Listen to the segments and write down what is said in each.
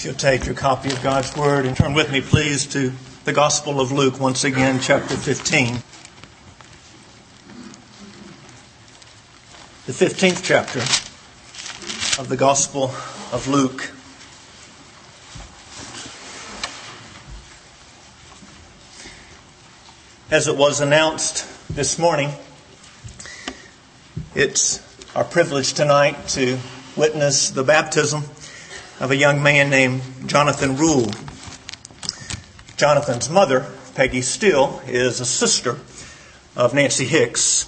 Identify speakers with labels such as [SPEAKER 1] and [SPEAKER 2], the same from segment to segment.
[SPEAKER 1] If you'll take your copy of God's Word and turn with me, please, to the Gospel of Luke, once again, chapter 15. The 15th chapter of the Gospel of Luke. As it was announced this morning, it's our privilege tonight to witness the baptism of a young man named Jonathan Rule. Jonathan's mother, Peggy Steele, is a sister of Nancy Hicks.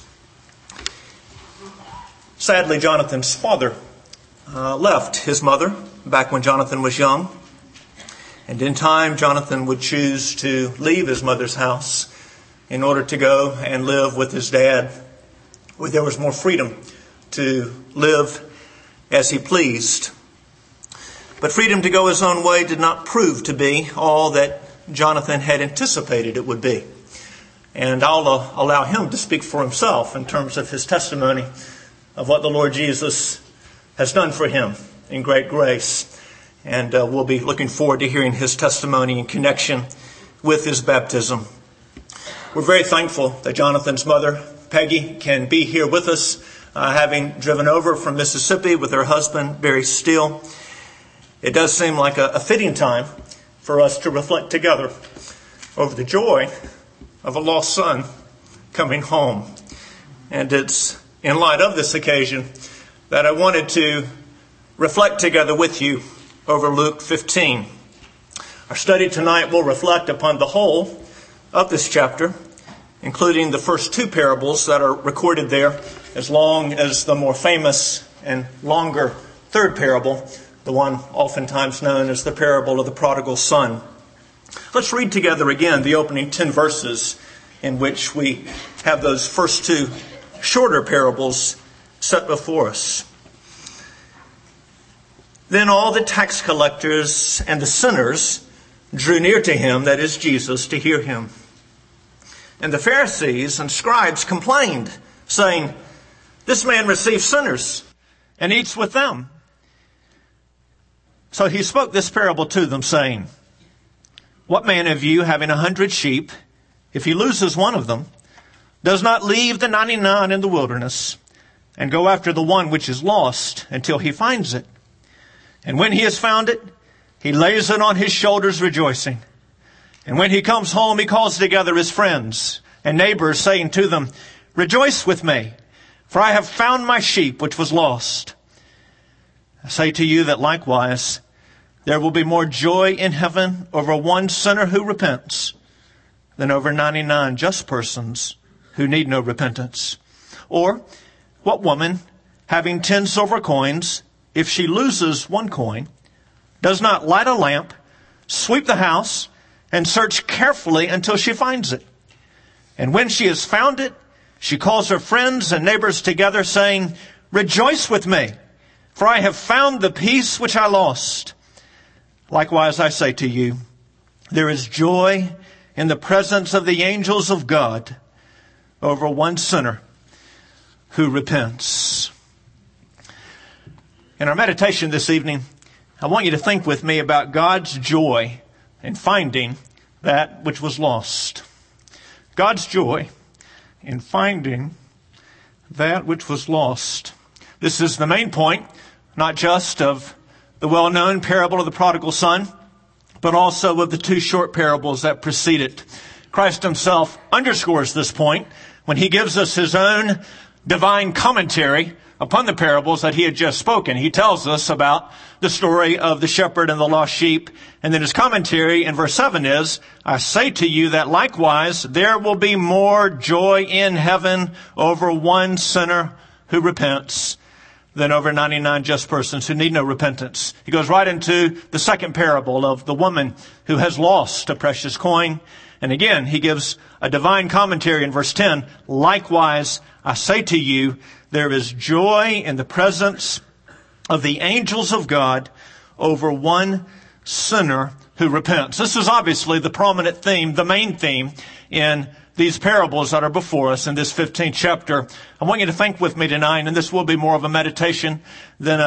[SPEAKER 1] Sadly, Jonathan's father left his mother back when Jonathan was young. And in time, Jonathan would choose to leave his mother's house in order to go and live with his dad, where there was more freedom to live as he pleased. But freedom to go his own way did not prove to be all that Jonathan had anticipated it would be. And I'll allow him to speak for himself in terms of his testimony of what the Lord Jesus has done for him in great grace. And we'll be looking forward to hearing his testimony in connection with his baptism. We're very thankful that Jonathan's mother, Peggy, can be here with us, having driven over from Mississippi with her husband, Barry Steele. It does seem like a fitting time for us to reflect together over the joy of a lost son coming home. And it's in light of this occasion that I wanted to reflect together with you over Luke 15. Our study tonight will reflect upon the whole of this chapter, including the first two parables that are recorded there, as long as the more famous and longer third parable, the one oftentimes known as the parable of the prodigal son. Let's read together again the opening 10 verses in which we have those first two shorter parables set before us. Then all the tax collectors and the sinners drew near to him, that is Jesus, to hear him. And the Pharisees and scribes complained, saying, "This man receives sinners and eats with them." So he spoke this parable to them, saying, "What man of you, having 100 sheep, if he loses one of them, does not leave the 99 in the wilderness and go after the one which is lost until he finds it? And when he has found it, he lays it on his shoulders rejoicing. And when he comes home, he calls together his friends and neighbors, saying to them, 'Rejoice with me, for I have found my sheep which was lost.' I say to you that likewise there will be more joy in heaven over one sinner who repents than over 99 just persons who need no repentance. Or what woman, having 10 silver coins, if she loses one coin, does not light a lamp, sweep the house, and search carefully until she finds it? And when she has found it, she calls her friends and neighbors together, saying, 'Rejoice with me, for I have found the piece which I lost.' Likewise, I say to you, there is joy in the presence of the angels of God over one sinner who repents." In our meditation this evening, I want you to think with me about God's joy in finding that which was lost. God's joy in finding that which was lost. This is the main point, not just of the well-known parable of the prodigal son, but also of the two short parables that precede it. Christ himself underscores this point when he gives us his own divine commentary upon the parables that he had just spoken. He tells us about the story of the shepherd and the lost sheep. And then his commentary in verse 7 is, "I say to you that likewise there will be more joy in heaven over one sinner who repents than over 99 just persons who need no repentance." He goes right into the second parable of the woman who has lost a precious coin. And again, he gives a divine commentary in verse 10. "Likewise, I say to you, there is joy in the presence of the angels of God over one sinner who repents." This is obviously the prominent theme, the main theme in these parables that are before us in this 15th chapter. I want you to think with me tonight, and this will be more of a meditation than a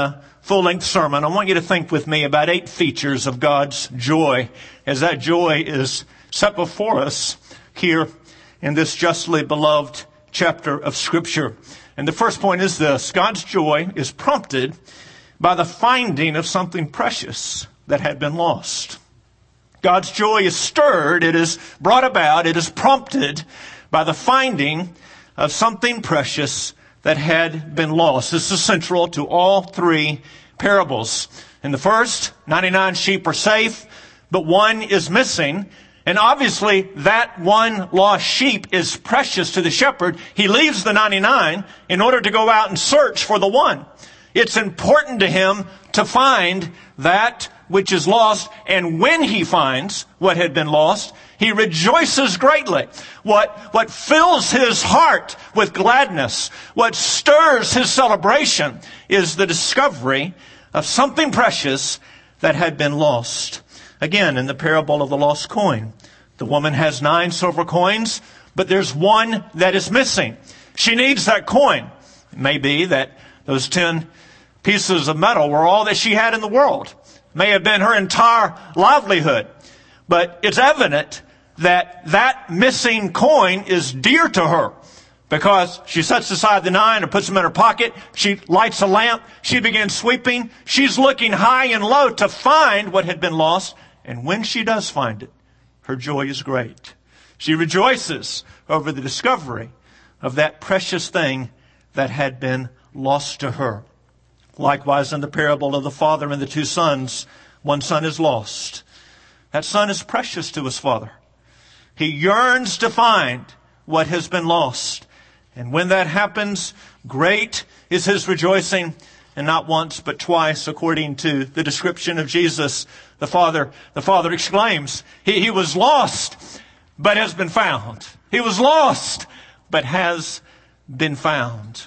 [SPEAKER 1] full-length sermon, I want you to think with me about 8 features of God's joy as that joy is set before us here in this justly beloved chapter of Scripture. And the first point is this: God's joy is prompted by the finding of something precious that had been lost. God's joy is stirred, it is brought about, it is prompted by the finding of something precious that had been lost. This is central to all 3 parables. In the first, 99 sheep are safe, but one is missing. And obviously that one lost sheep is precious to the shepherd. He leaves the 99 in order to go out and search for the one. It's important to him to find that which is lost. And when he finds what had been lost, he rejoices greatly. What fills his heart with gladness, what stirs his celebration, is the discovery of something precious that had been lost. Again, in the parable of the lost coin, the woman has 9 silver coins, but there's one that is missing. She needs that coin. It may be that those 10 pieces of metal were all that she had in the world. It may have been her entire livelihood. But it's evident that that missing coin is dear to her, because she sets aside the 9 and puts them in her pocket. She lights a lamp. She begins sweeping. She's looking high and low to find what had been lost. And when she does find it, her joy is great. She rejoices over the discovery of that precious thing that had been lost to her. Likewise, in the parable of the father and the 2 sons, one son is lost. That son is precious to his father. He yearns to find what has been lost. And when that happens, great is his rejoicing. And not once, but twice, according to the description of Jesus, the father exclaims, he was lost, but has been found. He was lost, but has been found.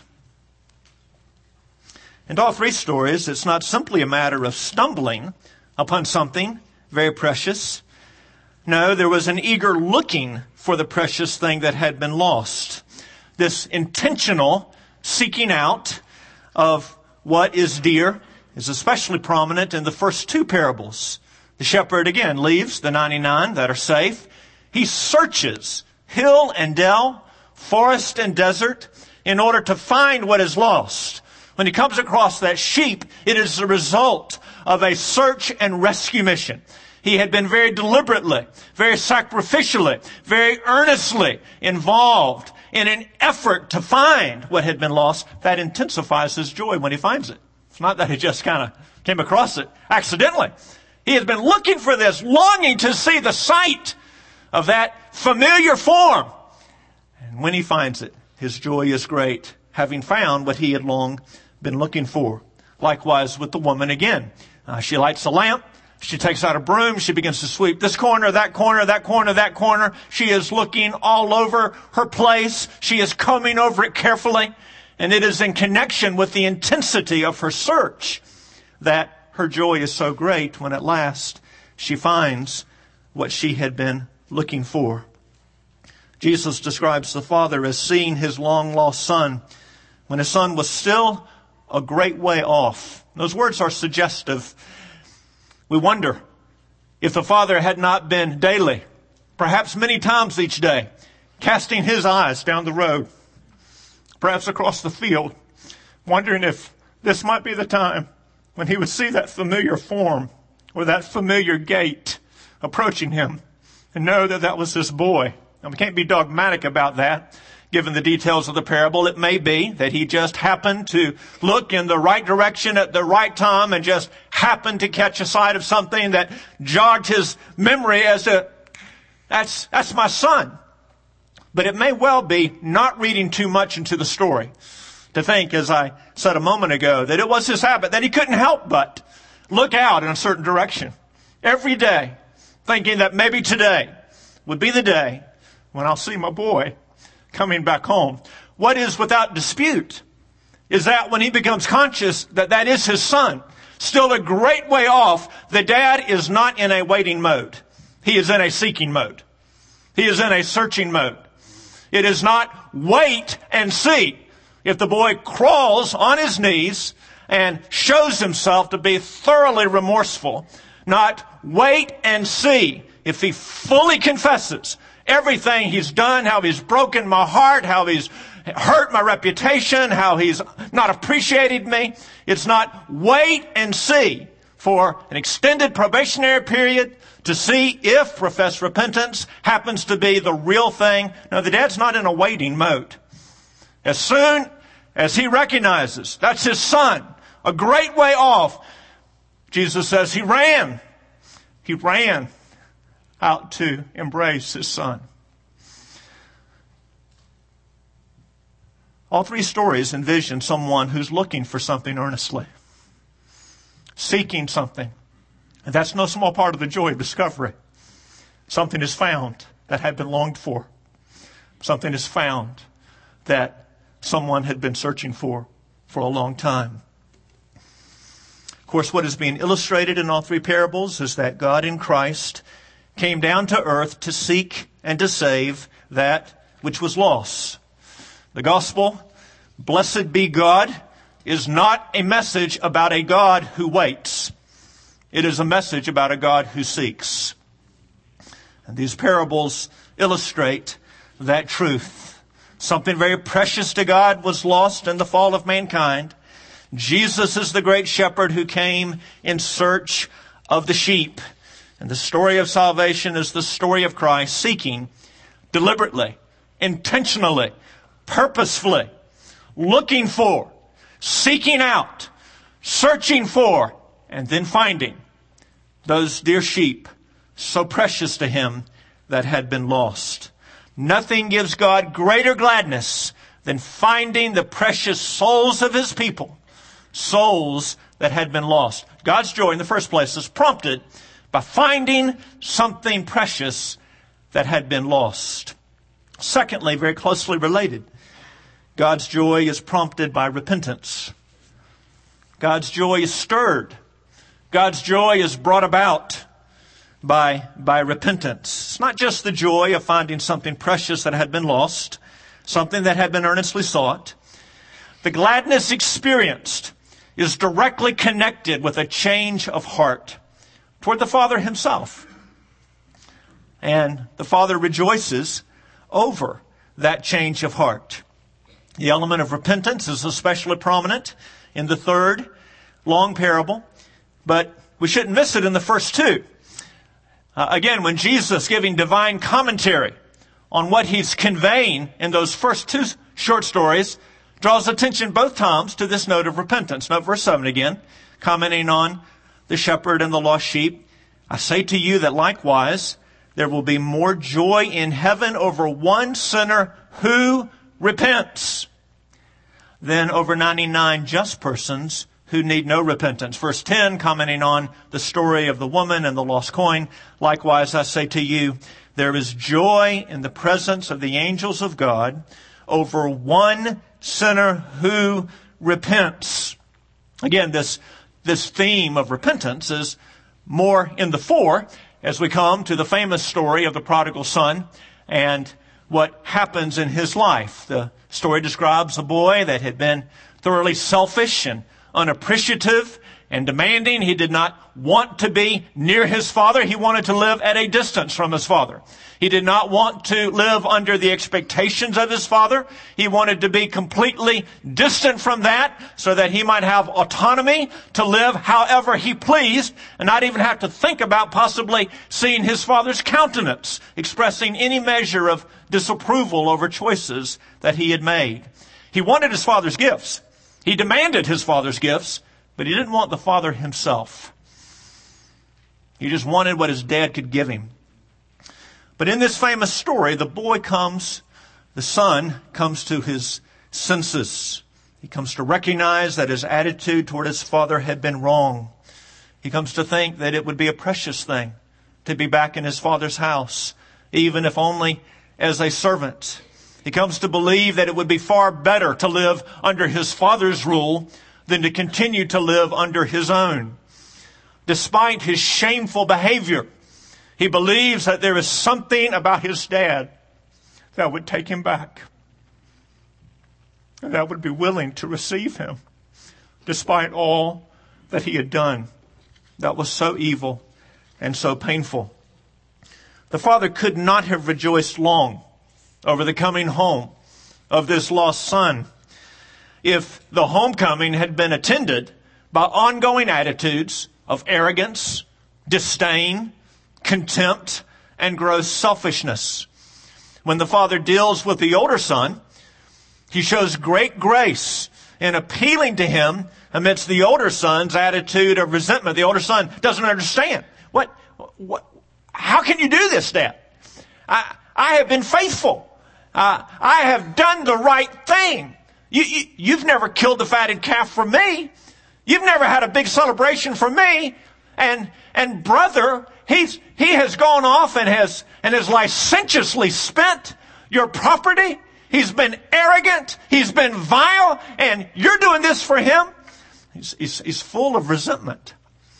[SPEAKER 1] In all 3 stories, it's not simply a matter of stumbling upon something very precious. No, there was an eager looking for the precious thing that had been lost. This intentional seeking out of what is dear is especially prominent in the first 2 parables. The shepherd again leaves the 99 that are safe. He searches hill and dell, forest and desert, in order to find what is lost. When he comes across that sheep, it is the result of a search and rescue mission. He had been very deliberately, very sacrificially, very earnestly involved in an effort to find what had been lost. That intensifies his joy when he finds it. It's not that he just kind of came across it accidentally. He has been looking for this, longing to see the sight of that familiar form. And when he finds it, his joy is great, having found what he had long been looking for. Likewise with the woman again. She lights a lamp. She takes out a broom. She begins to sweep this corner, that corner, that corner, that corner. She is looking all over her place. She is combing over it carefully. And it is in connection with the intensity of her search that her joy is so great when at last she finds what she had been looking for. Jesus describes the father as seeing his long-lost son when his son was still a great way off. Those words are suggestive. We wonder if the father had not been daily, perhaps many times each day, casting his eyes down the road, perhaps across the field, wondering if this might be the time when he would see that familiar form or that familiar gait approaching him and know that that was his boy. And we can't be dogmatic about that. Given the details of the parable, it may be that he just happened to look in the right direction at the right time and just happened to catch a sight of something that jogged his memory as that's my son. But it may well be not reading too much into the story to think, as I said a moment ago, that it was his habit, that he couldn't help but look out in a certain direction every day, thinking that maybe today would be the day when I'll see my boy coming back home. What is without dispute is that when he becomes conscious that that is his son, still a great way off, the dad is not in a waiting mode. He is in a seeking mode. He is in a searching mode. It is not wait and see. If the boy crawls on his knees and shows himself to be thoroughly remorseful, not wait and see if he fully confesses everything he's done, how he's broken my heart, how he's hurt my reputation, how he's not appreciated me. It's not wait and see for an extended probationary period to see if professed repentance happens to be the real thing. No, the dad's not in a waiting mode. As soon as he recognizes that's his son, a great way off, Jesus says he ran. He ran out to embrace his son. All three stories envision someone who's looking for something earnestly, seeking something. And that's no small part of the joy of discovery. Something is found that had been longed for. Something is found that someone had been searching for a long time. Of course, what is being illustrated in all three parables is that God in Christ came down to earth to seek and to save that which was lost. The gospel, blessed be God, is not a message about a God who waits. It is a message about a God who seeks. And these parables illustrate that truth. Something very precious to God was lost in the fall of mankind. Jesus is the great shepherd who came in search of the sheep. And the story of salvation is the story of Christ seeking deliberately, intentionally, purposefully, looking for, seeking out, searching for, and then finding those dear sheep so precious to him that had been lost. Nothing gives God greater gladness than finding the precious souls of his people, souls that had been lost. God's joy in the first place is prompted by finding something precious that had been lost. Secondly, very closely related, God's joy is prompted by repentance. God's joy is stirred. God's joy is brought about by repentance. It's not just the joy of finding something precious that had been lost, something that had been earnestly sought. The gladness experienced is directly connected with a change of heart toward the Father himself. And the Father rejoices over that change of heart. The element of repentance is especially prominent in the third long parable, but we shouldn't miss it in the first two. Again, when Jesus, giving divine commentary on what he's conveying in those first two short stories, draws attention both times to this note of repentance. Note verse 7 again, commenting on the shepherd and the lost sheep. I say to you that likewise there will be more joy in heaven over one sinner who repents than over 99 just persons who need no repentance. Verse 10, commenting on the story of the woman and the lost coin. Likewise, I say to you, there is joy in the presence of the angels of God over one sinner who repents. Again, this theme of repentance is more in the fore as we come to the famous story of the prodigal son and what happens in his life. The story describes a boy that had been thoroughly selfish and unappreciative and demanding. He did not want to be near his father. He wanted to live at a distance from his father. He did not want to live under the expectations of his father. He wanted to be completely distant from that so that he might have autonomy to live however he pleased and not even have to think about possibly seeing his father's countenance, expressing any measure of disapproval over choices that he had made. He wanted his father's gifts. He demanded his father's gifts, but he didn't want the father himself. He just wanted what his dad could give him. But in this famous story, the son comes to his senses. He comes to recognize that his attitude toward his father had been wrong. He comes to think that it would be a precious thing to be back in his father's house, even if only as a servant. He comes to believe that it would be far better to live under his father's rule than to continue to live under his own. Despite his shameful behavior, he believes that there is something about his dad that would take him back, and that would be willing to receive him despite all that he had done that was so evil and so painful. The father could not have rejoiced long over the coming home of this lost son if the homecoming had been attended by ongoing attitudes of arrogance, disdain, contempt, and gross selfishness. When the father deals with the older son, he shows great grace in appealing to him amidst the older son's attitude of resentment. The older son doesn't understand. How can you do this, Dad? I have been faithful. I have done the right thing. You've never killed the fatted calf for me. You've never had a big celebration for me. And brother, he has gone off and has licentiously spent your property. He's been arrogant. He's been vile. And you're doing this for him. He's full of resentment.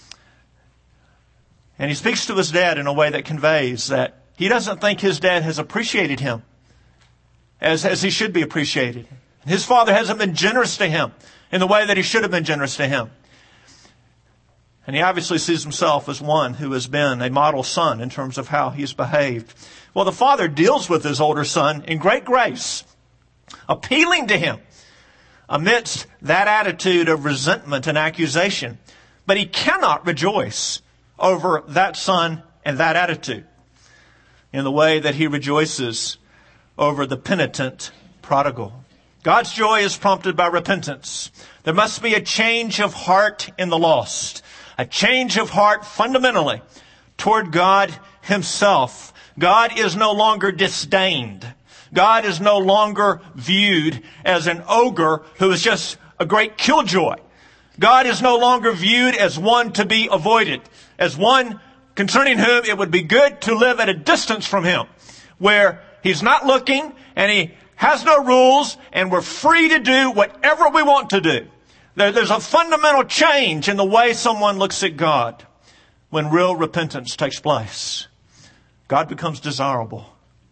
[SPEAKER 1] And he speaks to his dad in a way that conveys that he doesn't think his dad has appreciated him as he should be appreciated. His father hasn't been generous to him in the way that he should have been generous to him. And he obviously sees himself as one who has been a model son in terms of how he's behaved. Well, the father deals with his older son in great grace, appealing to him amidst that attitude of resentment and accusation. But he cannot rejoice over that son and that attitude in the way that he rejoices over the penitent prodigal. God's joy is prompted by repentance. There must be a change of heart in the lost. A change of heart fundamentally toward God himself. God is no longer disdained. God is no longer viewed as an ogre who is just a great killjoy. God is no longer viewed as one to be avoided, as one concerning whom it would be good to live at a distance from him, where he's not looking and he has no rules and we're free to do whatever we want to do. There's a fundamental change in the way someone looks at God when real repentance takes place. God becomes desirable.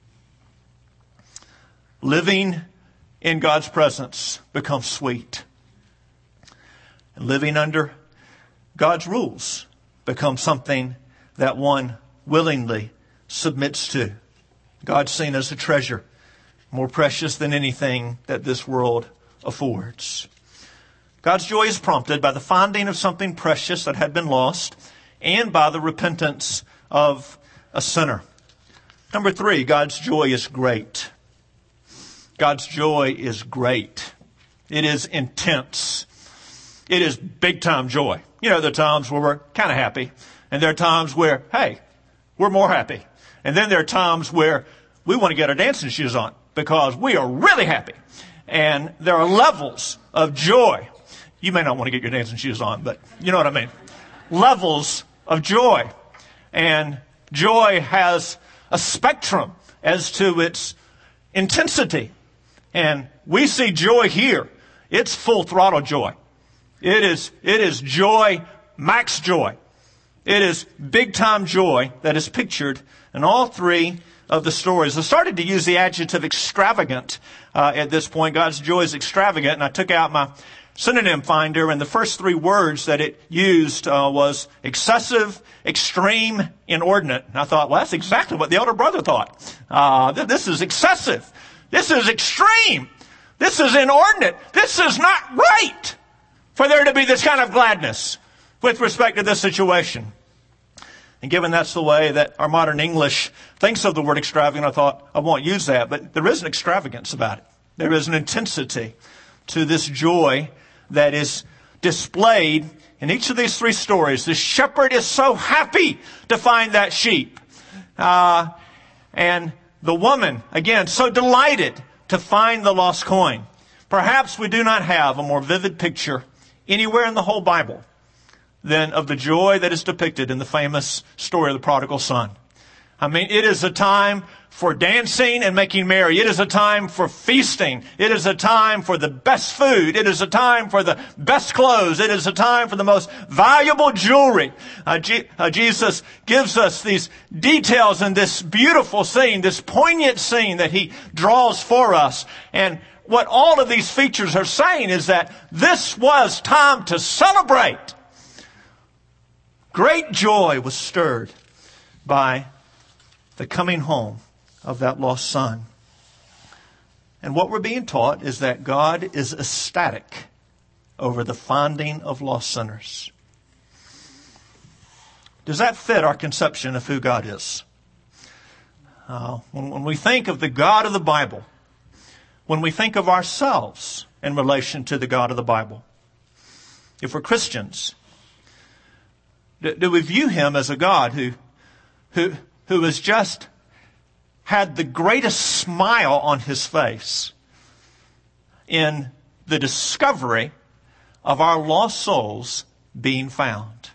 [SPEAKER 1] Living in God's presence becomes sweet. And living under God's rules becomes something that one willingly submits to. God's seen as a treasure, more precious than anything that this world affords. God's joy is prompted by the finding of something precious that had been lost and by the repentance of a sinner. Number 3, God's joy is great. God's joy is great. It is intense. It is big time joy. There are times where we're kind of happy. And there are times where, hey, we're more happy. And then there are times where we want to get our dancing shoes on because we are really happy. And there are levels of joy. You may not want to get your dancing shoes on, but you know what I mean. Levels of joy. And joy has a spectrum as to its intensity. And we see joy here. It's full throttle joy. It is joy, max joy. It is big time joy that is pictured in all 3 of the stories. I started to use the adjective extravagant at this point. God's joy is extravagant. And I took out my synonym finder, and the first 3 words that it used was excessive, extreme, inordinate. And I thought, well, that's exactly what the elder brother thought. This is excessive. This is extreme. This is inordinate. This is not right for there to be this kind of gladness with respect to this situation. And given that's the way that our modern English thinks of the word extravagant, I thought I won't use that. But there is an extravagance about it. There is an intensity to this joy that is displayed in each of these 3 stories. The shepherd is so happy to find that sheep. And the woman, again, so delighted to find the lost coin. Perhaps we do not have a more vivid picture anywhere in the whole Bible than of the joy that is depicted in the famous story of the prodigal son. I mean, it is a time for dancing and making merry. It is a time for feasting. It is a time for the best food. It is a time for the best clothes. It is a time for the most valuable jewelry. Jesus gives us these details in this beautiful scene, this poignant scene that he draws for us. And what all of these features are saying is that this was time to celebrate. Great joy was stirred by the coming home of that lost son. And what we're being taught is that God is ecstatic over the finding of lost sinners. Does that fit our conception of who God is? When we think of the God of the Bible, when we think of ourselves in relation to the God of the Bible, if we're Christians, do we view Him as a God who has just had the greatest smile on His face in the discovery of our lost souls being found?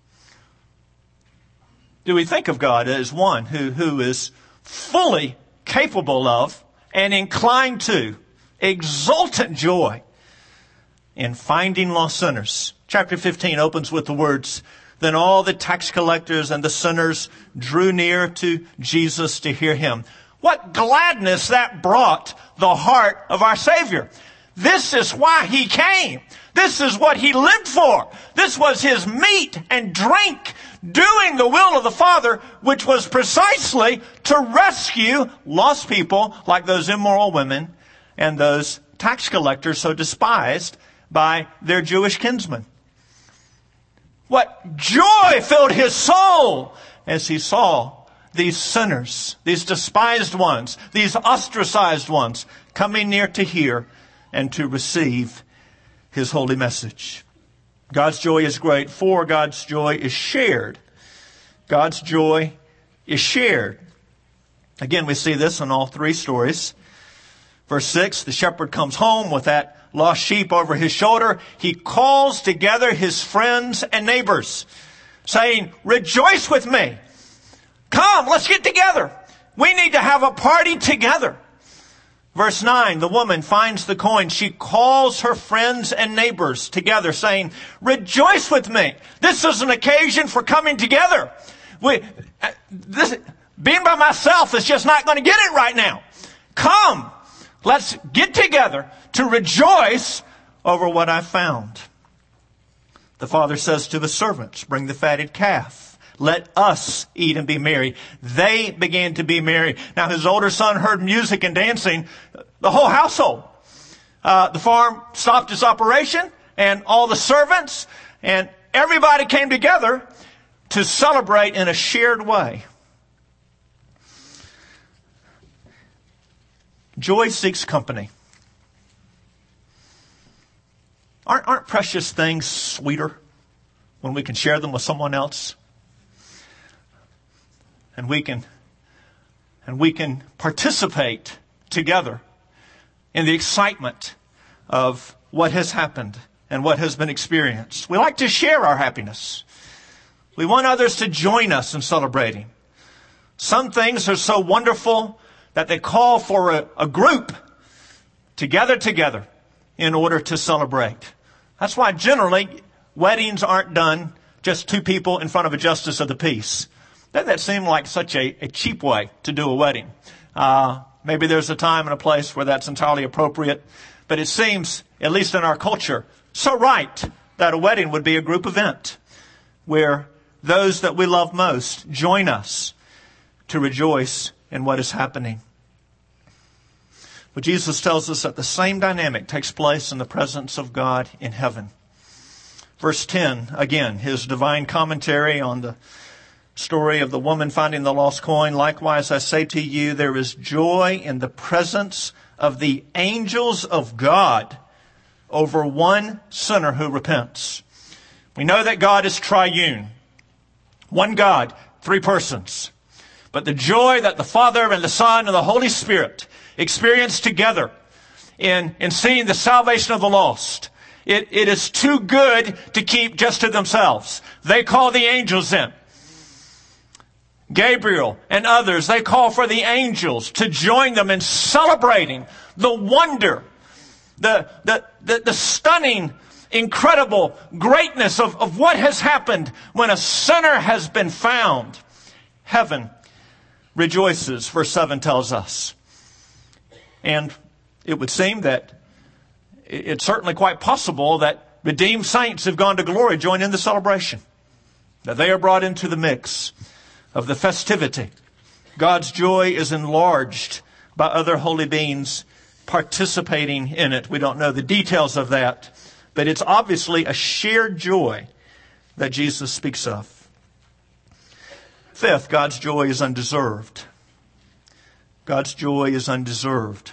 [SPEAKER 1] Do we think of God as one who is fully capable of and inclined to exultant joy in finding lost sinners? Chapter 15 opens with the words, "Then all the tax collectors and the sinners drew near to Jesus to hear Him." What gladness that brought the heart of our Savior. This is why He came. This is what He lived for. This was His meat and drink, doing the will of the Father, which was precisely to rescue lost people like those immoral women and those tax collectors so despised by their Jewish kinsmen. What joy filled His soul as He saw these sinners, these despised ones, these ostracized ones, coming near to hear and to receive His holy message. God's joy is great, for God's joy is shared. God's joy is shared. Again, we see this in all three stories. Verse 6, the shepherd comes home with that lost sheep over his shoulder. He calls together his friends and neighbors, saying, "Rejoice with me. Come, let's get together. We need to have a party together." Verse 9, the woman finds the coin. She calls her friends and neighbors together, saying, "Rejoice with me." This is an occasion for coming together. Being by myself is just not going to get it right now. Come, let's get together to rejoice over what I found. The father says to the servants, "Bring the fatted calf. Let us eat and be merry." They began to be merry. Now his older son heard music and dancing. The whole household. The farm stopped its operation, and all the servants and everybody came together to celebrate in a shared way. Joy seeks company. Aren't precious things sweeter when we can share them with someone else? And we can participate together in the excitement of what has happened and what has been experienced. We like to share our happiness. We want others to join us in celebrating. Some things are so wonderful that they call for a group to gather together in order to celebrate. That's why generally weddings aren't done just two people in front of a justice of the peace. That seemed like such a cheap way to do a wedding. Maybe there's a time and a place where that's entirely appropriate. But it seems, at least in our culture, so right that a wedding would be a group event where those that we love most join us to rejoice in what is happening. But Jesus tells us that the same dynamic takes place in the presence of God in heaven. Verse 10, again, his divine commentary on the story of the woman finding the lost coin. "Likewise, I say to you, there is joy in the presence of the angels of God over one sinner who repents." We know that God is triune. One God, three persons. But the joy that the Father and the Son and the Holy Spirit experience together in seeing the salvation of the lost, it is too good to keep just to themselves. They call the angels in. Gabriel and others, they call for the angels to join them in celebrating the wonder, the stunning, incredible greatness of what has happened when a sinner has been found. Heaven rejoices, verse 7 tells us. And it would seem that it's certainly quite possible that redeemed saints have gone to glory, join in the celebration, that they are brought into the mix of the festivity. God's joy is enlarged by other holy beings participating in it. We don't know the details of that, but it's obviously a shared joy that Jesus speaks of. Fifth, God's joy is undeserved. God's joy is undeserved.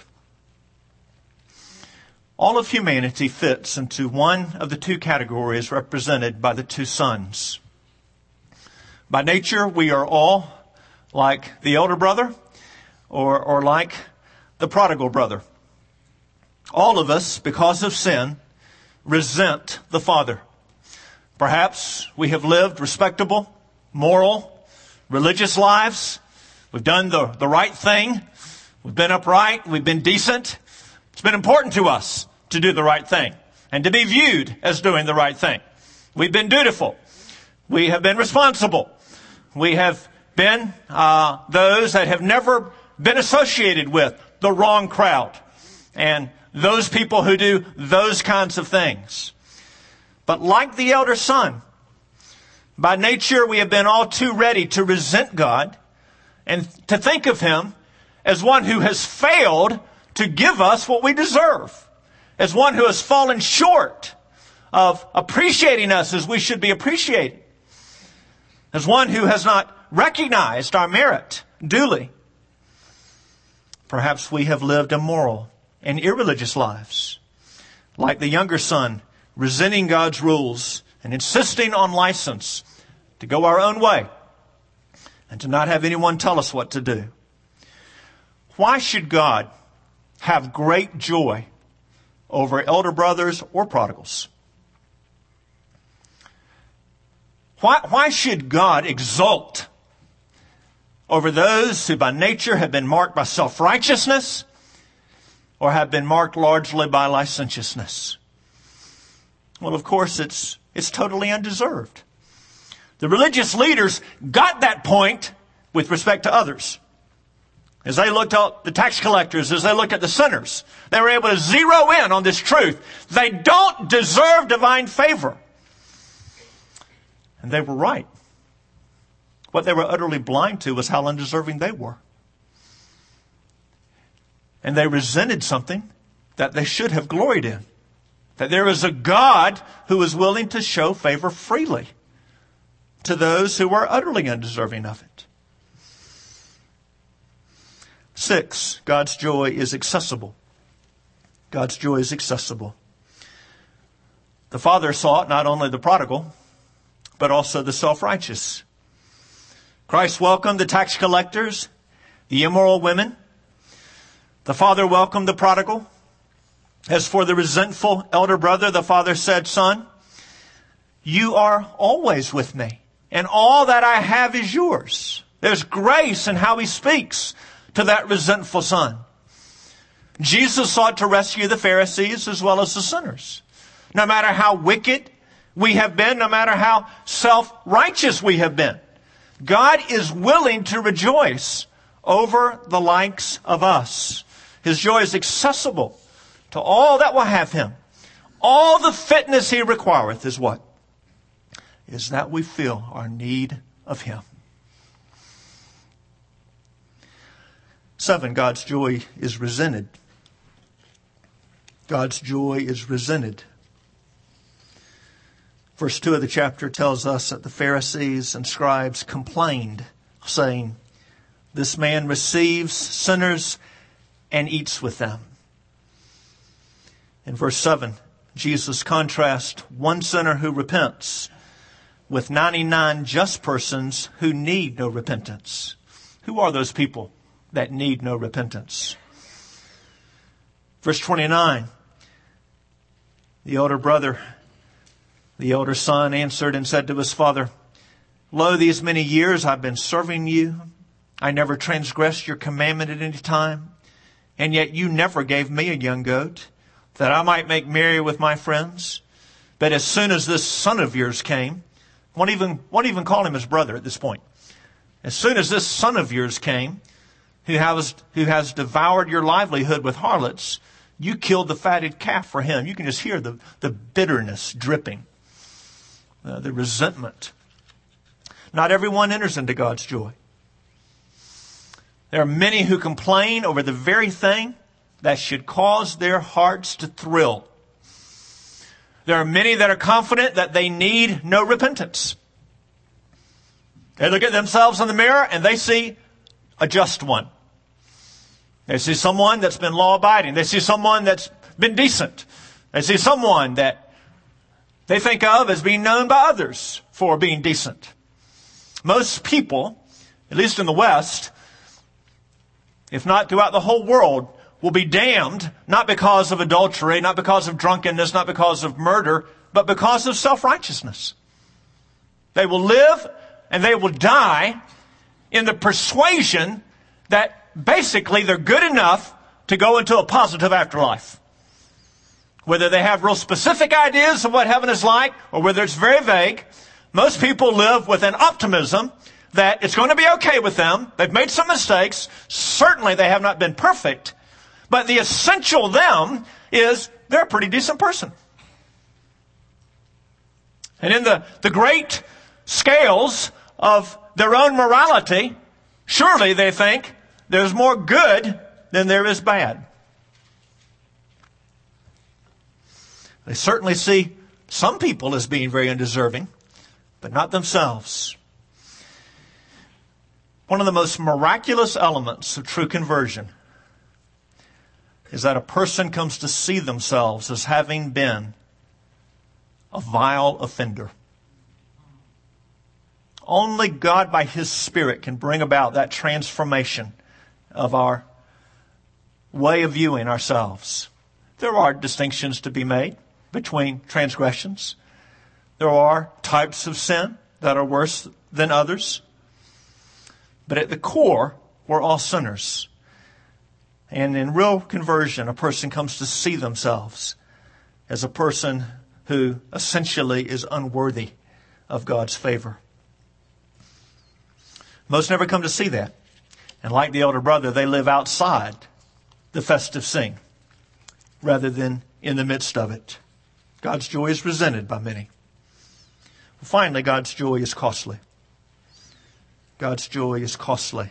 [SPEAKER 1] All of humanity fits into one of the two categories represented by the two sons. By nature, we are all like the elder brother or like the prodigal brother. All of us, because of sin, resent the father. Perhaps we have lived respectable, moral, religious lives. We've done the right thing. We've been upright. We've been decent. It's been important to us to do the right thing and to be viewed as doing the right thing. We've been dutiful. We have been responsible. We have been those that have never been associated with the wrong crowd and those people who do those kinds of things. But like the elder son, by nature we have been all too ready to resent God and to think of Him as one who has failed to give us what we deserve, as one who has fallen short of appreciating us as we should be appreciated, as one who has not recognized our merit duly. Perhaps we have lived immoral and irreligious lives, like the younger son, resenting God's rules and insisting on license to go our own way and to not have anyone tell us what to do. Why should God have great joy over elder brothers or prodigals? Why should God exult over those who by nature have been marked by self-righteousness or have been marked largely by licentiousness? Well, of course, it's totally undeserved. The religious leaders got that point with respect to others. As they looked at the tax collectors, as they looked at the sinners, they were able to zero in on this truth. They don't deserve divine favor. And they were right. What they were utterly blind to was how undeserving they were. And they resented something that they should have gloried in. That there is a God who is willing to show favor freely to those who are utterly undeserving of it. 6, God's joy is accessible. God's joy is accessible. The Father sought not only the prodigal, but also the self-righteous. Christ welcomed the tax collectors, the immoral women. The Father welcomed the prodigal. As for the resentful elder brother, the Father said, "Son, you are always with me, and all that I have is yours." There's grace in how He speaks to that resentful son. Jesus sought to rescue the Pharisees as well as the sinners. No matter how wicked we have been, no matter how self-righteous we have been, God is willing to rejoice over the likes of us. His joy is accessible to all that will have Him. All the fitness He requireth is what? Is that we feel our need of Him. 7, God's joy is resented. God's joy is resented. Verse 2 of the chapter tells us that the Pharisees and scribes complained, saying, "This man receives sinners and eats with them." In verse 7, Jesus contrasts one sinner who repents with 99 just persons who need no repentance. Who are those people that need no repentance? Verse 29, the elder brother, the elder son answered and said to his father, "Lo, these many years I've been serving you. I never transgressed your commandment at any time. And yet you never gave me a young goat that I might make merry with my friends. But as soon as this son of yours came," won't even call him his brother at this point. "As soon as this son of yours came, who has devoured your livelihood with harlots, You killed the fatted calf for him. You can just hear the bitterness dripping, the resentment. Not everyone enters into God's joy. There are many who complain over the very thing that should cause their hearts to thrill. There are many that are confident that they need no repentance. They look at themselves in the mirror and they see a just one. They see someone that's been law-abiding. They see someone that's been decent. They see someone that they think of as being known by others for being decent. Most people, at least in the West, if not throughout the whole world, will be damned not because of adultery, not because of drunkenness, not because of murder, but because of self-righteousness. They will live and they will die in the persuasion that basically they're good enough to go into a positive afterlife. Whether they have real specific ideas of what heaven is like or whether it's very vague, most people live with an optimism that it's going to be okay with them. They've made some mistakes. Certainly they have not been perfect. But the essential them is they're a pretty decent person. And in the great scales of their own morality, surely they think there's more good than there is bad. They certainly see some people as being very undeserving, but not themselves. One of the most miraculous elements of true conversion is that a person comes to see themselves as having been a vile offender. Only God by His Spirit can bring about that transformation of our way of viewing ourselves. There are distinctions to be made between transgressions. There are types of sin that are worse than others. But at the core, we're all sinners. And in real conversion, a person comes to see themselves as a person who essentially is unworthy of God's favor. Most never come to see that. And like the elder brother, they live outside the festive scene rather than in the midst of it. God's joy is resented by many. Finally, God's joy is costly. God's joy is costly.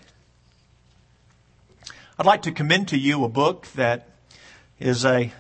[SPEAKER 1] I'd like to commend to you a book that is a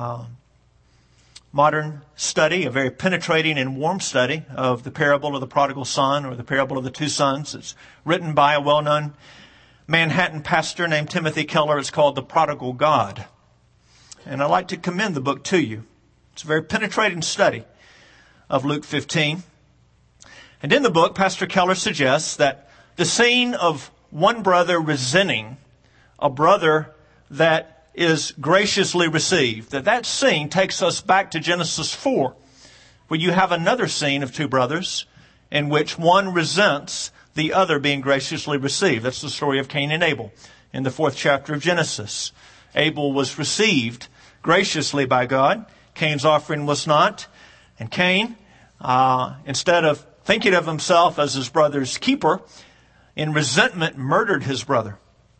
[SPEAKER 1] modern study, a very penetrating and warm study of the parable of the prodigal son or the parable of the two sons. It's written by a well-known Manhattan pastor named Timothy Keller. It's called The Prodigal God. And I'd like to commend the book to you. It's a very penetrating study of Luke 15. And in the book, Pastor Keller suggests that the scene of one brother resenting a brother that is graciously received, that scene takes us back to Genesis 4, where you have another scene of two brothers in which one resents the other being graciously received. That's the story of Cain and Abel in the 4th chapter of Genesis. Abel was received graciously by God. Cain's offering was not. And Cain, instead of thinking of himself as his brother's keeper, in resentment murdered his brother.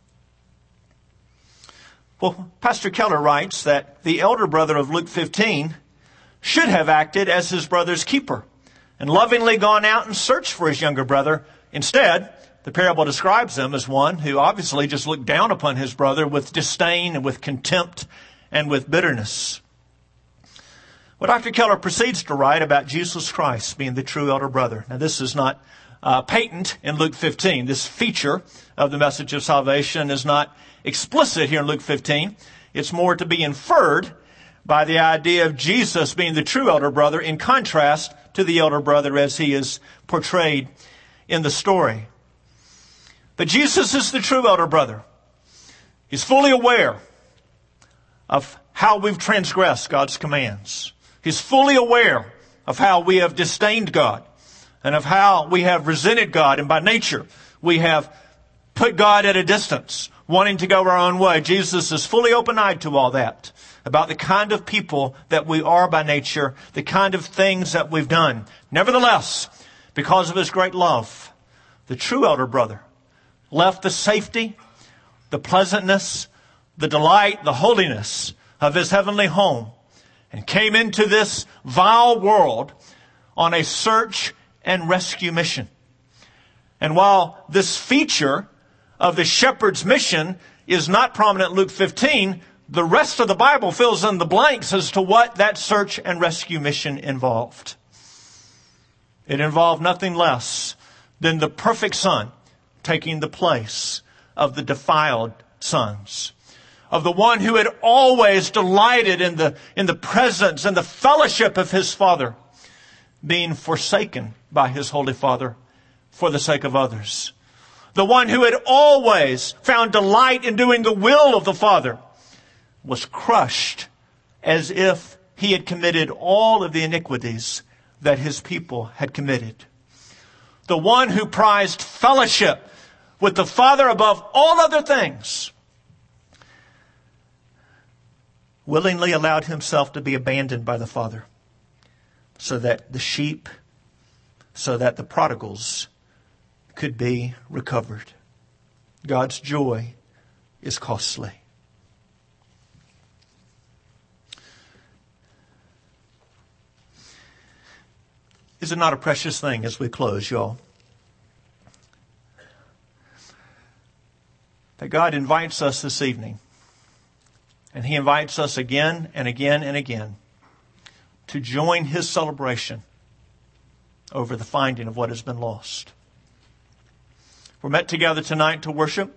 [SPEAKER 1] Well, Pastor Keller writes that the elder brother of Luke 15 should have acted as his brother's keeper and lovingly gone out and searched for his younger brother. Instead, the parable describes him as one who obviously just looked down upon his brother with disdain and with contempt and with bitterness. Well, Dr. Keller proceeds to write about Jesus Christ being the true elder brother. Now, this is not patent in Luke 15. This feature of the message of salvation is not explicit here in Luke 15. It's more to be inferred by the idea of Jesus being the true elder brother in contrast to the elder brother as he is portrayed in the story. But Jesus is the true elder brother. He's fully aware of how we've transgressed God's commands. He's fully aware of how we have disdained God and of how we have resented God. And by nature, we have put God at a distance, wanting to go our own way. Jesus is fully open-eyed to all that, about the kind of people that we are by nature, the kind of things that we've done. Nevertheless, because of His great love, the true elder brother left the safety, the pleasantness, the delight, the holiness of his heavenly home and came into this vile world on a search and rescue mission. And while this feature of the shepherd's mission is not prominent in Luke 15, the rest of the Bible fills in the blanks as to what that search and rescue mission involved. It involved nothing less than the perfect Son taking the place of the defiled sons, of the one who had always delighted in the presence and the fellowship of his Father, being forsaken by his Holy Father for the sake of others. The one who had always found delight in doing the will of the Father was crushed as if he had committed all of the iniquities that his people had committed. The one who prized fellowship with the Father above all other things willingly allowed himself to be abandoned by the Father so that the prodigals could be recovered. God's joy is costly. Is it not a precious thing as we close, y'all, that God invites us this evening, and He invites us again and again and again to join His celebration over the finding of what has been lost. We're met together tonight to worship.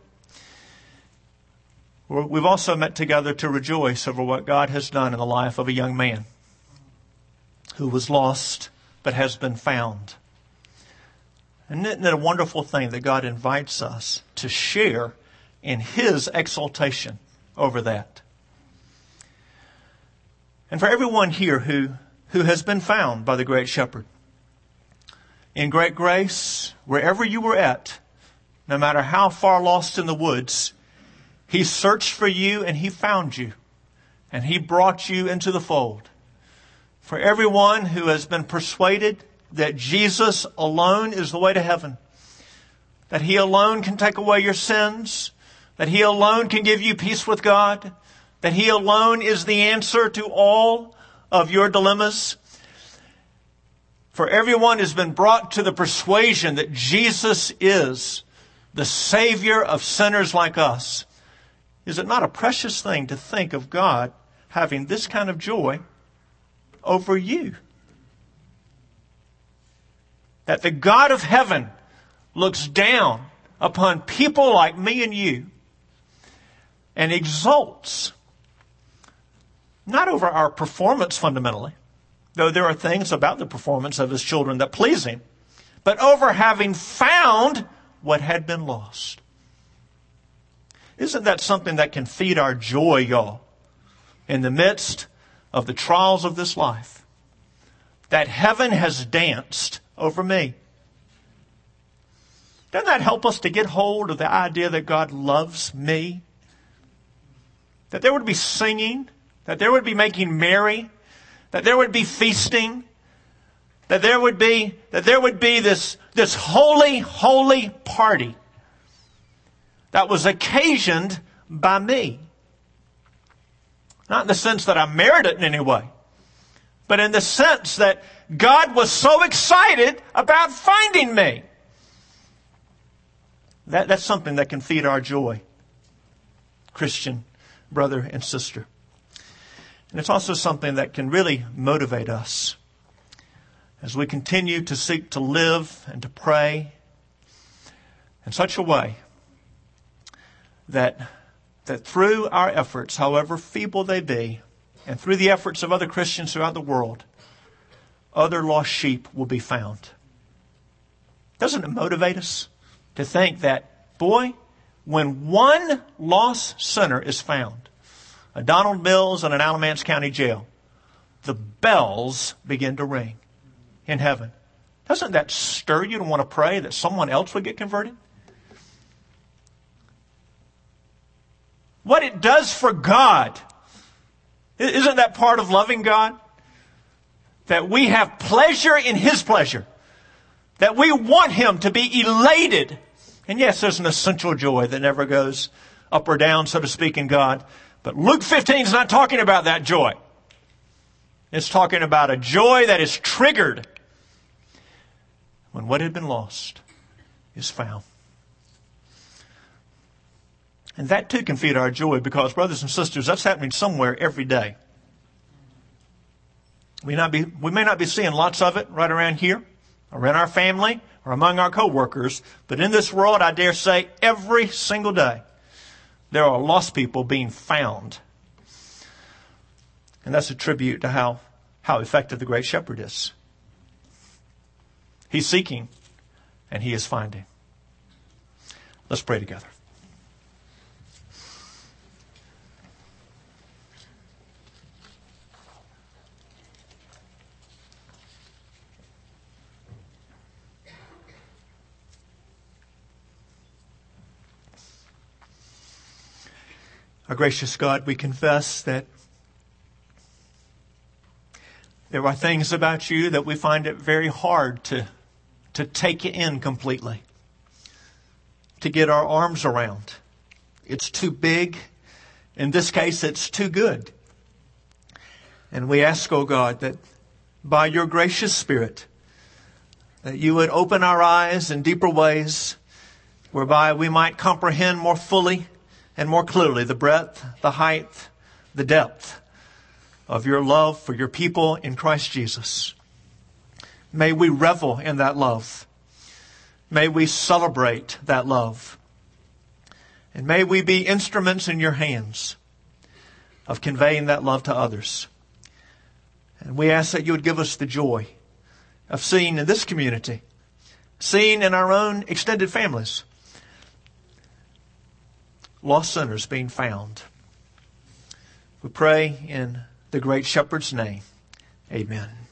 [SPEAKER 1] We've also met together to rejoice over what God has done in the life of a young man who was lost but has been found. And isn't it a wonderful thing that God invites us to share in His exaltation over that? And for everyone here who has been found by the great shepherd, in great grace, wherever you were at, no matter how far lost in the woods, He searched for you and He found you. And He brought you into the fold. For everyone who has been persuaded that Jesus alone is the way to heaven, that He alone can take away your sins, that He alone can give you peace with God, that He alone is the answer to all of your dilemmas. For everyone has been brought to the persuasion that Jesus is the Savior of sinners like us. Is it not a precious thing to think of God having this kind of joy over you? That the God of heaven looks down upon people like me and you and exults, not over our performance fundamentally, though there are things about the performance of His children that please Him, but over having found what had been lost. Isn't that something that can feed our joy, y'all, in the midst of the trials of this life? That heaven has danced over me. Doesn't that help us to get hold of the idea that God loves me? That there would be singing, that there would be making merry, that there would be feasting, that there would be this holy, holy party that was occasioned by me. Not in the sense that I merit it in any way, but in the sense that God was so excited about finding me. That's something that can feed our joy, Christian brother and sister. And it's also something that can really motivate us as we continue to seek to live and to pray in such a way that through our efforts, however feeble they be, and through the efforts of other Christians throughout the world, other lost sheep will be found. Doesn't it motivate us to think that, boy, when one lost sinner is found, a Donald Mills in an Alamance County jail, the bells begin to ring in heaven. Doesn't that stir you to want to pray that someone else would get converted? What it does for God, isn't that part of loving God? That we have pleasure in His pleasure. That we want Him to be elated. And yes, there's an essential joy that never goes up or down, so to speak, in God. But Luke 15 is not talking about that joy. It's talking about a joy that is triggered when what had been lost is found. And that too can feed our joy because, brothers and sisters, that's happening somewhere every day. We may not be seeing lots of it right around here, or in our family, or among our co-workers, but in this world, I dare say, every single day, there are lost people being found. And that's a tribute to how effective the Great Shepherd is. He's seeking and He is finding. Let's pray together. Our gracious God, we confess that there are things about You that we find it very hard to take in completely, to get our arms around. It's too big. In this case, it's too good. And we ask, oh God, that by Your gracious Spirit, that You would open our eyes in deeper ways, whereby we might comprehend more fully and more clearly the breadth, the height, the depth of Your love for Your people in Christ Jesus. May we revel in that love. May we celebrate that love. And may we be instruments in Your hands of conveying that love to others. And we ask that You would give us the joy of seeing in this community, seeing in our own extended families, lost sinners being found. We pray in the Great Shepherd's name. Amen.